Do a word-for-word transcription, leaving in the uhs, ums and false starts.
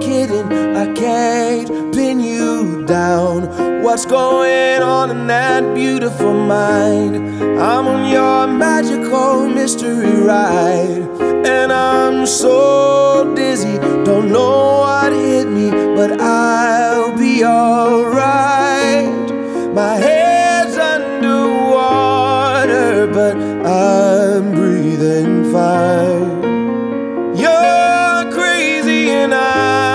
kidding, I can't pin you down. What's going on in that beautiful mind? I'm on your magical mystery ride, and I'm so dizzy, don't know what hit me, but I'll be alright. My head's underwater, but I